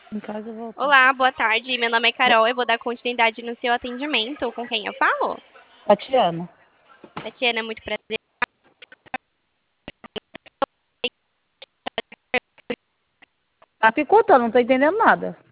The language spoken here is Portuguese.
Em casa eu volto. Olá, boa tarde. Meu nome é Carol. Eu vou dar continuidade no seu atendimento. Com quem eu falo? Tatiana. Tatiana, muito prazer. Tá picotando, não tô entendendo nada.